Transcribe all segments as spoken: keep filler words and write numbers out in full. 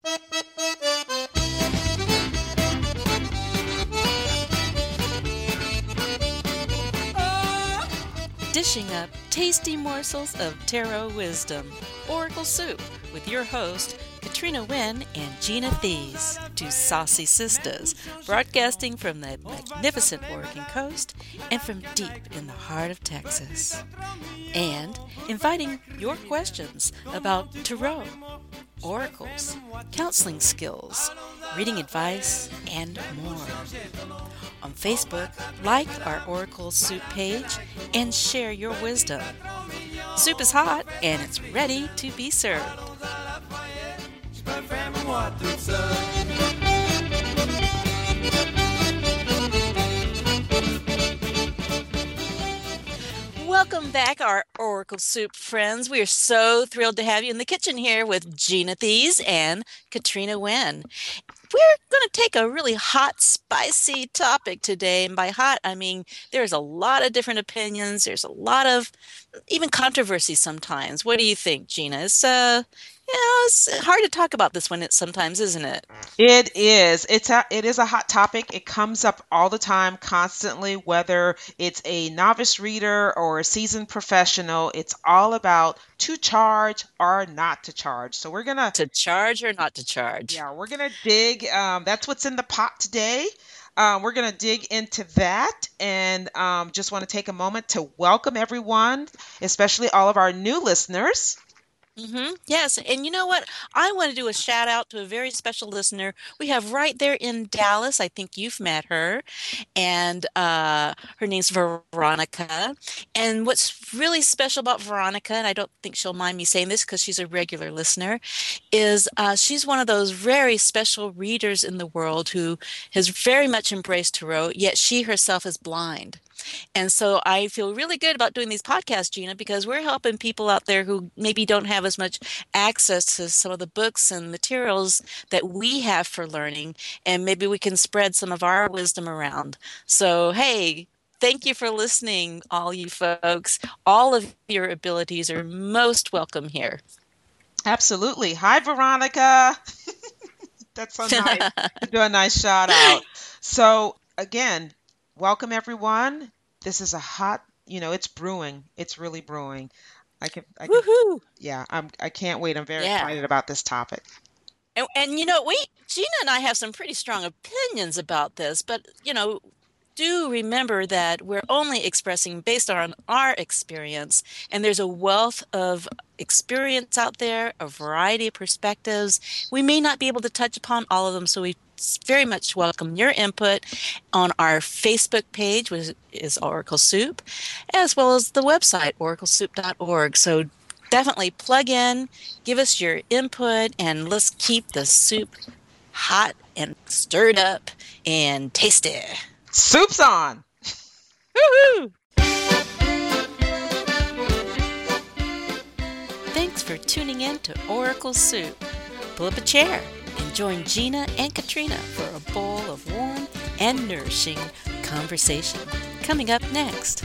Dishing up tasty morsels of tarot wisdom. Oracle Soup with your host, Katrina Wynn and Gina Thies, two saucy sisters, broadcasting from the magnificent Oregon coast and from deep in the heart of Texas. And inviting your questions about tarot, oracles, counseling skills, reading advice, and more. On Facebook, like our Oracle Soup page and share your wisdom. Soup is hot and it's ready to be served. Welcome back, our Oracle Soup friends. We are so thrilled to have you in the kitchen here with Gina Thies and Katrina Wynn. We're going to take a really hot, spicy topic today. And by hot, I mean there's a lot of different opinions. There's a lot of even controversy sometimes. What do you think, Gina? It's, uh, you know, it's hard to talk about this one sometimes, isn't it? It is. It's a, it is a hot topic. It comes up all the time, constantly, whether it's a novice reader or a seasoned professional. It's all about to charge or not to charge. So we're going to... To charge or not to charge. Yeah, we're going to dig. Um, that's what's in the pot today. Um, we're going to dig into that and um, just want to take a moment to welcome everyone, especially all of our new listeners. Mm-hmm. Yes. And you know what? I want to do a shout out to a very special listener we have right there in Dallas. I think you've met her. And uh, her name's Veronica. And what's really special about Veronica, and I don't think she'll mind me saying this because she's a regular listener, is uh, she's one of those very special readers in the world who has very much embraced tarot, yet she herself is blind. And so I feel really good about doing these podcasts, Gina, because we're helping people out there who maybe don't have as much access to some of the books and materials that we have for learning, and maybe we can spread some of our wisdom around. So, hey, thank you for listening, all you folks. All of your abilities are most welcome here. Absolutely. Hi, Veronica. That's so nice. You do a nice shout out. So, again, welcome everyone. This is a hot, you know, it's brewing. It's really brewing. I can, I can Woohoo! Yeah, I'm, I can't wait. I'm very Yeah. excited about this topic. And, and, you know, we, Gina and I have some pretty strong opinions about this, but, you know, do remember that we're only expressing based on our experience, and there's a wealth of experience out there, a variety of perspectives. We may not be able to touch upon all of them, so we very much welcome your input on our Facebook page, which is Oracle Soup, as well as the website, oracle soup dot org. So definitely plug in, give us your input, and let's keep the soup hot and stirred up and tasty. Soup's on! Woohoo! Thanks for tuning in to Oracle Soup. Pull up a chair and join Gina and Katrina for a bowl of warm and nourishing conversation. Coming up next.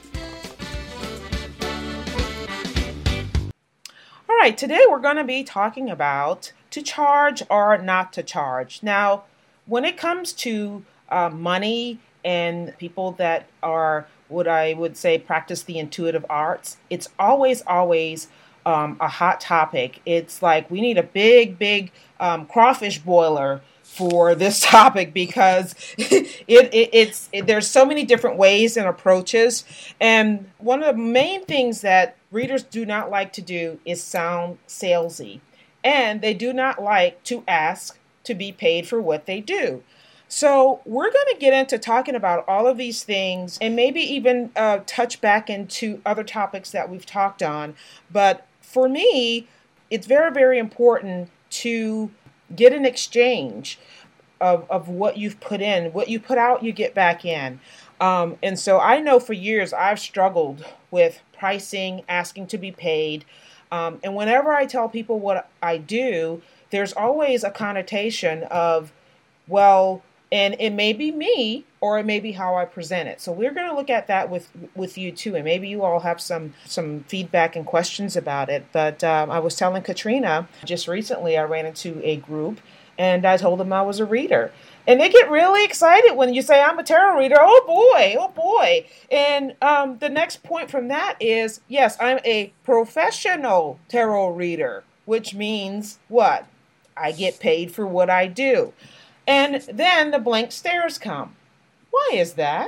All right, today we're going to be talking about to charge or not to charge. Now, when it comes to uh, money and people that are what I would say practice the intuitive arts, it's always, always um, a hot topic. It's like we need a big, big um, crawfish boiler for this topic because it, it it's it, there's so many different ways and approaches. And one of the main things that readers do not like to do is sound salesy. And they do not like to ask to be paid for what they do. So we're going to get into talking about all of these things and maybe even uh, touch back into other topics that we've talked on. But for me, it's very, very important to get an exchange of, of what you've put in. What you put out, you get back in. Um, and so I know for years I've struggled with pricing, asking to be paid. Um, and whenever I tell people what I do, there's always a connotation of, well, And it may be me or it may be how I present it. So we're going to look at that with with you too, and maybe you all have some some feedback and questions about it. But um, I was telling Katrina just recently, I ran into a group and I told them I was a reader. And they get really excited when you say I'm a tarot reader. Oh boy, oh boy. And um, the next point from that is, yes, I'm a professional tarot reader, which means what? I get paid for what I do. And then the blank stares come. Why is that?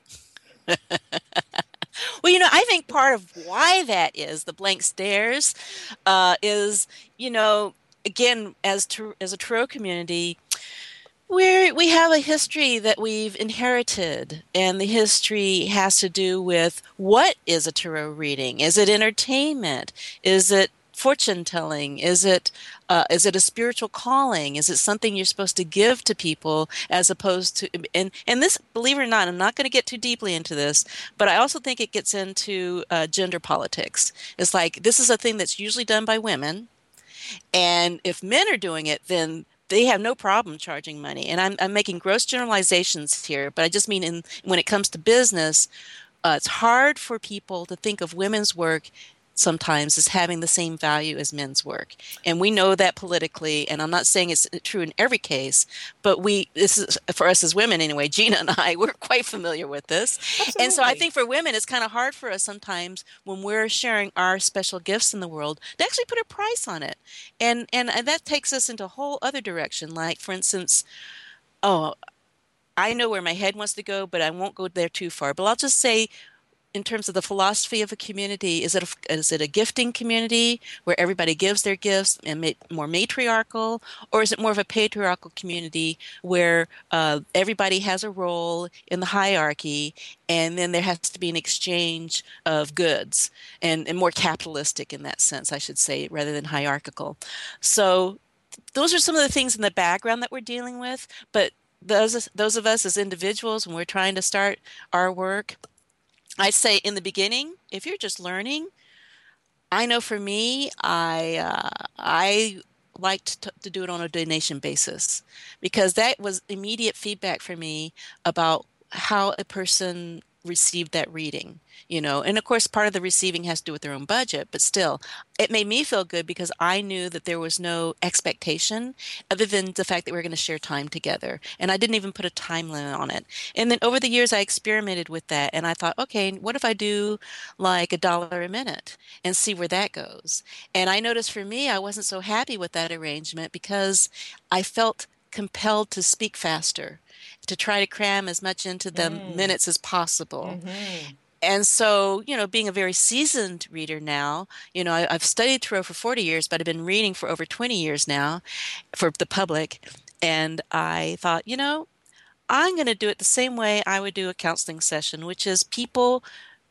Well, you know, I think part of why that is the blank stares uh, is, you know, again, as to, as a tarot community, we're, we have a history that we've inherited, and the history has to do with what is a tarot reading? Is it entertainment? Is it fortune telling? Is it uh, is it a spiritual calling? Is it something you're supposed to give to people as opposed to and and this, believe it or not, I'm not going to get too deeply into this, but I also think it gets into uh, gender politics. It's like this is a thing that's usually done by women, and if men are doing it, then they have no problem charging money. And I'm, I'm making gross generalizations here, but I just mean in when it comes to business, uh, it's hard for people to think of women's work sometimes as having the same value as men's work. And we know that politically, and I'm not saying it's true in every case, but we, this is for us as women anyway, Gina and I, we're quite familiar with this. And so I Absolutely. think for women, it's kind of hard for us sometimes when we're sharing our special gifts in the world to actually put a price on it. And, and, and that takes us into a whole other direction. Like, for instance, oh, I know where my head wants to go, but I won't go there too far. But I'll just say, in terms of the philosophy of a community, is it a, is it a gifting community where everybody gives their gifts and ma more matriarchal, or is it more of a patriarchal community where uh, everybody has a role in the hierarchy, and then there has to be an exchange of goods, and, and more capitalistic in that sense, I should say, rather than hierarchical. So those are some of the things in the background that we're dealing with, but those those of us as individuals, when we're trying to start our work, I say in the beginning, if you're just learning, I know for me, I uh, I liked to, to do it on a donation basis because that was immediate feedback for me about how a person received that reading, you know. And of course, part of the receiving has to do with their own budget, but still, it made me feel good because I knew that there was no expectation other than the fact that we were going to share time together. And I didn't even put a time limit on it. And then over the years, I experimented with that, and I thought, okay, what if I do like a dollar a minute and see where that goes? And I noticed for me, I wasn't so happy with that arrangement because I felt compelled to speak faster, to try to cram as much into the Mm. minutes as possible. Mm-hmm. And so, you know, being a very seasoned reader now, you know, I, I've studied tarot for forty years, but I've been reading for over twenty years now for the public. And I thought, you know, I'm going to do it the same way I would do a counseling session, which is people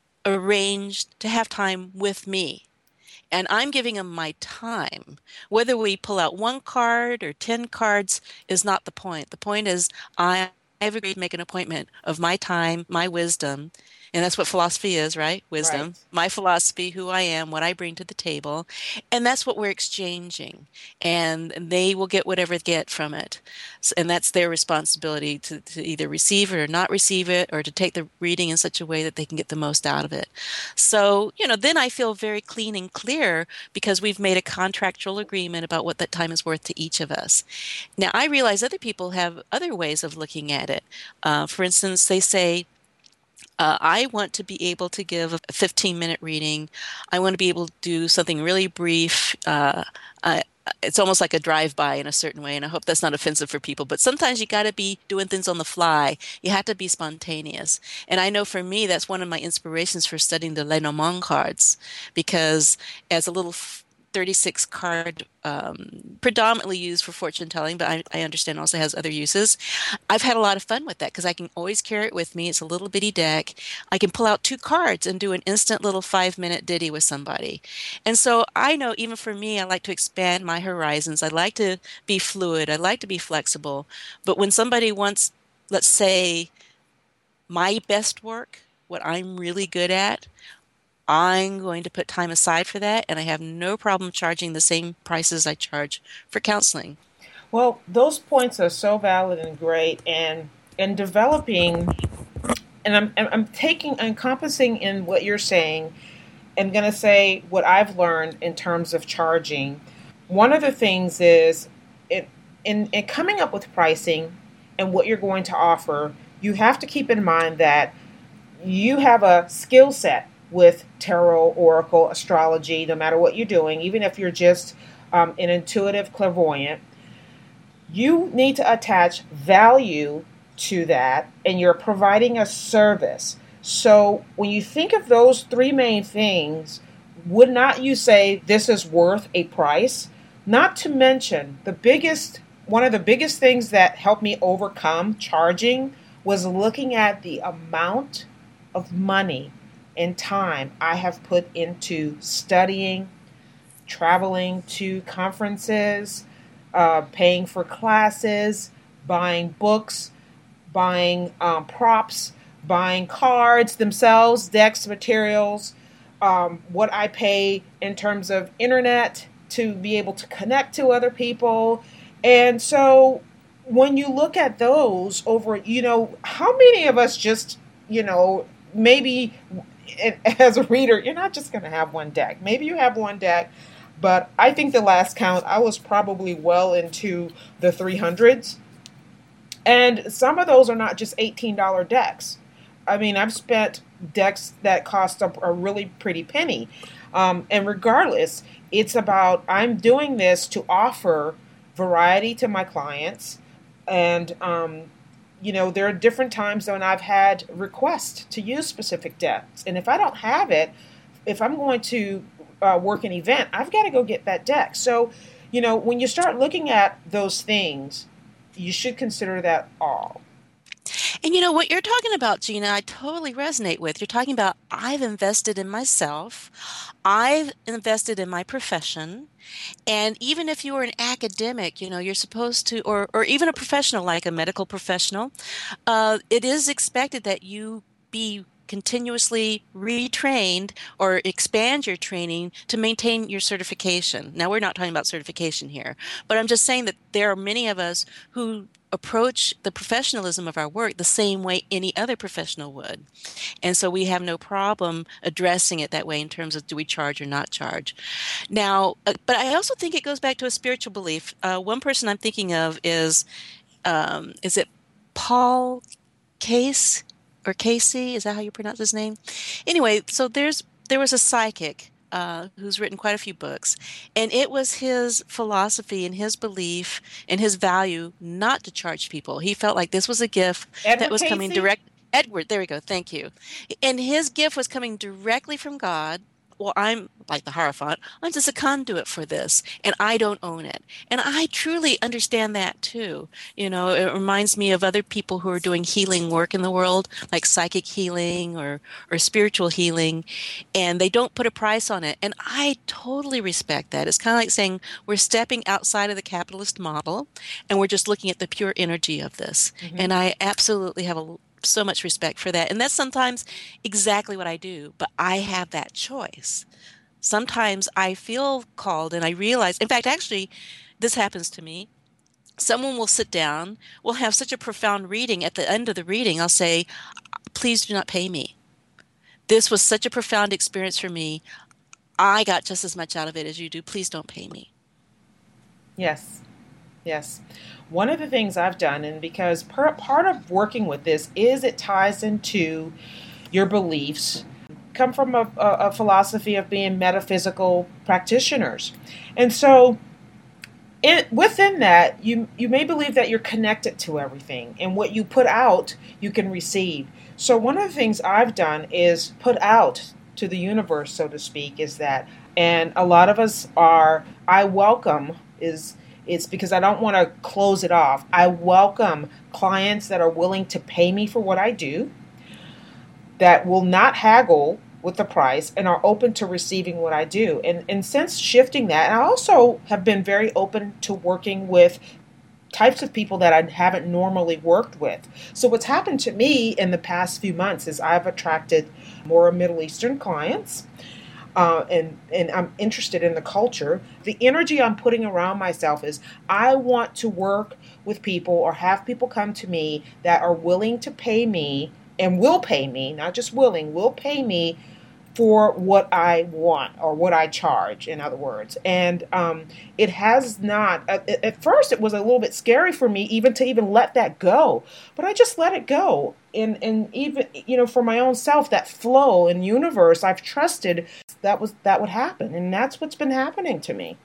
arranged to have time with me. And I'm giving them my time. Whether we pull out one card or ten cards is not the point. The point is I I've agreed to make an appointment of my time, my wisdom, and that's what philosophy is, right? Right. Wisdom, my philosophy, who I am, what I bring to the table, and that's what we're exchanging. And they will get whatever they get from it. S- And that's their responsibility to, to either receive it or not receive it, or to take the reading in such a way that they can get the most out of it. So, you know, then I feel very clean and clear because we've made a contractual agreement about what that time is worth to each of us. Now, I realize other people have other ways of looking at it. Uh, for instance, they say, uh, I want to be able to give a fifteen minute reading. I want to be able to do something really brief. Uh, I, it's almost like a drive-by in a certain way, and I hope that's not offensive for people. But sometimes you got to be doing things on the fly. You have to be spontaneous. And I know for me, that's one of my inspirations for studying the Lenormand cards, because as a little thirty-six card, um, predominantly used for fortune telling, but I, I understand also has other uses. I've had a lot of fun with that because I can always carry it with me. It's a little bitty deck. I can pull out two cards and do an instant little five minute ditty with somebody. And so I know even for me, I like to expand my horizons. I like to be fluid. I like to be flexible. But when somebody wants, let's say, my best work, what I'm really good at, I'm going to put time aside for that, and I have no problem charging the same prices I charge for counseling. Well, those points are so valid and great, and and developing, and I'm I'm I'm taking encompassing in what you're saying. I'm going to say what I've learned in terms of charging. One of the things is it, in, in coming up with pricing and what you're going to offer, you have to keep in mind that you have a skill set with tarot, oracle, astrology, no matter what you're doing, even if you're just um, an intuitive clairvoyant, you need to attach value to that and you're providing a service. So when you think of those three main things, would not you say this is worth a price? Not to mention the biggest, one of the biggest things that helped me overcome charging was looking at the amount of money and time I have put into studying, traveling to conferences, uh, paying for classes, buying books, buying um, props, buying cards themselves, decks, materials, um, what I pay in terms of internet to be able to connect to other people. And so when you look at those over, you know, how many of us just, you know, maybe as a reader, you're not just going to have one deck. Maybe you have one deck, but I think the last count, I was probably well into the three hundreds. And some of those are not just eighteen dollars decks. I mean, I've spent decks that cost a, a really pretty penny. Um, and regardless, it's about I'm doing this to offer variety to my clients. And, um, you know, there are different times when I've had requests to use specific decks. And if I don't have it, if I'm going to uh, work an event, I've got to go get that deck. So, you know, when you start looking at those things, you should consider that all. And you know what you're talking about, Gina, I totally resonate with. You're talking about I've invested in myself, I've invested in my profession, and even if you are an academic, you know, you're supposed to, or or even a professional like a medical professional, uh, it is expected that you be continuously retrained or expand your training to maintain your certification. Now, we're not talking about certification here, but I'm just saying that there are many of us who approach the professionalism of our work the same way any other professional would. And so we have no problem addressing it that way in terms of do we charge or not charge. Now, uh, but I also think it goes back to a spiritual belief. Uh, one person I'm thinking of is, um, is it Paul Case or Casey? Is that how you pronounce his name? Anyway, so there's there was a psychic uh, who's written quite a few books, and it was his philosophy and his belief and his value not to charge people. He felt like this was a gift that Edward was coming Casey? direct. Edward, there we go. Thank you. And his gift was coming directly from God. Well, I'm like the Hierophant. I'm just a conduit for this, and I don't own it. And I truly understand that too. You know, it reminds me of other people who are doing healing work in the world, like psychic healing or or spiritual healing, and they don't put a price on it. And I totally respect that. It's kind of like saying we're stepping outside of the capitalist model, and we're just looking at the pure energy of this. Mm-hmm. And I absolutely have a so much respect for that. And that's sometimes exactly what I do, but I have that choice. Sometimes I feel called and I realize, in fact, actually, this happens to me. Someone will sit down, we'll have such a profound reading. At the end of the reading, I'll say, please do not pay me. This was such a profound experience for me. I got just as much out of it as you do. Please don't pay me. Yes. Yes. One of the things I've done, and because per, part of working with this is it ties into your beliefs, come from a, a, a philosophy of being metaphysical practitioners. And so it, within that, you, you may believe that you're connected to everything, and what you put out, you can receive. So one of the things I've done is put out to the universe, so to speak, is that, and a lot of us are, I welcome is, it's because I don't want to close it off. I welcome clients that are willing to pay me for what I do, that will not haggle with the price and are open to receiving what I do. And, and since shifting that, and I also have been very open to working with types of people that I haven't normally worked with. So what's happened to me in the past few months is I've attracted more Middle Eastern clients. uh, and and I'm interested in the culture, the energy I'm putting around myself is I want to work with people or have people come to me that are willing to pay me and will pay me, not just willing, will pay me for what I want or what I charge, in other words. And um, it has not, at, at first it was a little bit scary for me even to even let that go, but I just let it go. And, and even, you know, for my own self, that flow in universe, I've trusted that was, that would happen. And that's what's been happening to me.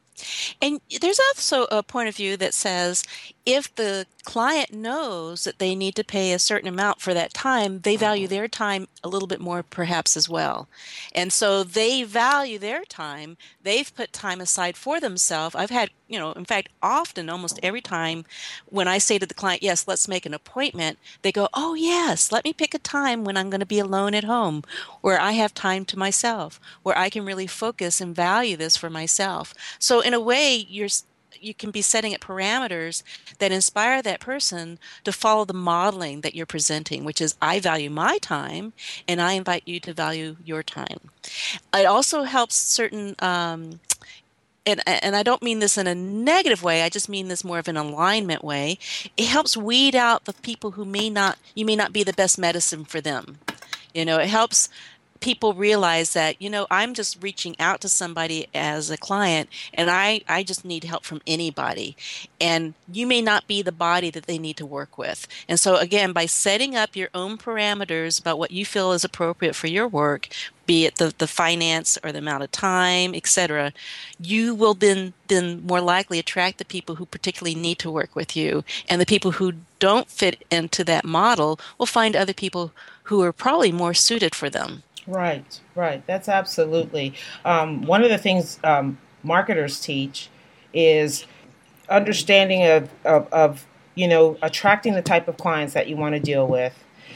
And there's also a point of view that says if the client knows that they need to pay a certain amount for that time, they value their time a little bit more perhaps as well. And so they value their time. They've put time aside for themselves. I've had, you know, in fact, often, almost every time when I say to the client, yes, let's make an appointment, they go, oh, yes, let me pick a time when I'm going to be alone at home, where I have time to myself, where I can really focus and value this for myself. So in a way, you're you can be setting up parameters that inspire that person to follow the modeling that you're presenting, which is I value my time and I invite you to value your time. It also helps certain, um, and, and I don't mean this in a negative way, I just mean this more of an alignment way. It helps weed out the people who may not, you may not be the best medicine for them. You know, it helps people realize that, you know, I'm just reaching out to somebody as a client and I, I just need help from anybody. And you may not be the body that they need to work with. And so again, by setting up your own parameters about what you feel is appropriate for your work, be it the, the finance or the amount of time, et cetera, you will then, then more likely attract the people who particularly need to work with you. And the people who don't fit into that model will find other people who are probably more suited for them. Right, right. That's absolutely. Um, one of the things um, marketers teach is understanding of, of, of, you know, attracting the type of clients that you want to deal with.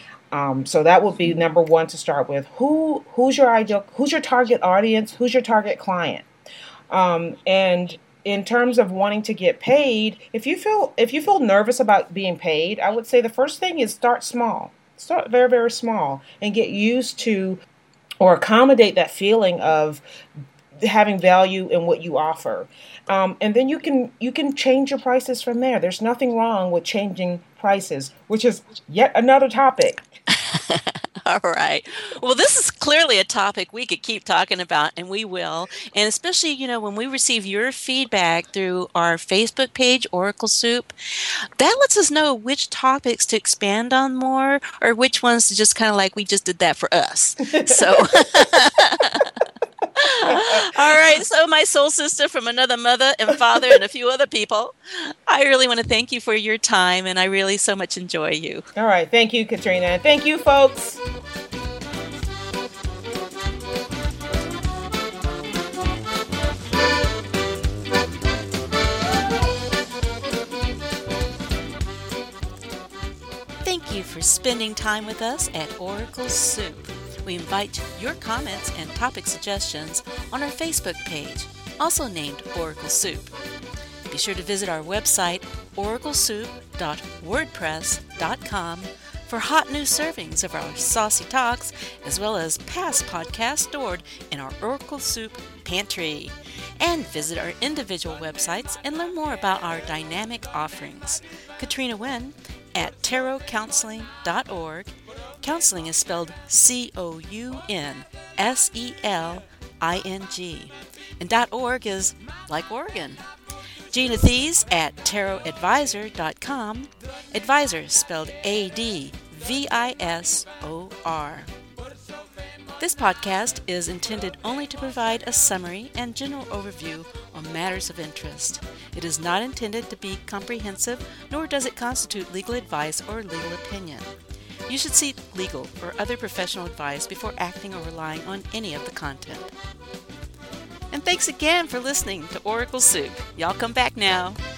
Um, so that would be number one to start with. Who who's your ideal? Who's your target audience? Who's your target client? Um, and in terms of wanting to get paid, if you feel if you feel nervous about being paid, I would say the first thing is start small. Start very, very small and get used to or accommodate that feeling of having value in what you offer. Um, and then you can you can change your prices from there. There's nothing wrong with changing prices, which is yet another topic. All right. Well, this is clearly a topic we could keep talking about, and we will. And especially, you know, when we receive your feedback through our Facebook page, Oracle Soup, that lets us know which topics to expand on more or which ones to just kind of like we just did that for us. So... All right, so my soul sister from another mother and father and a few other people, I really want to thank you for your time, and I really so much enjoy you. All right, thank you, Katrina, and thank you, folks. Thank you for spending time with us at Oracle Soup. We invite your comments and topic suggestions on our Facebook page, also named Oracle Soup. Be sure to visit our website, oracle soup dot wordpress dot com, for hot new servings of our saucy talks, as well as past podcasts stored in our Oracle Soup pantry. And visit our individual websites and learn more about our dynamic offerings. Katrina Wen at tarot counseling dot org. Counseling is spelled C O U N S E L I N G. And .org is like Oregon. Gina Thies at tarot advisor dot com. Advisor spelled A D V I S O R. This podcast is intended only to provide a summary and general overview on matters of interest. It is not intended to be comprehensive, nor does it constitute legal advice or legal opinion. You should seek legal or other professional advice before acting or relying on any of the content. And thanks again for listening to Oracle Soup. Y'all come back now.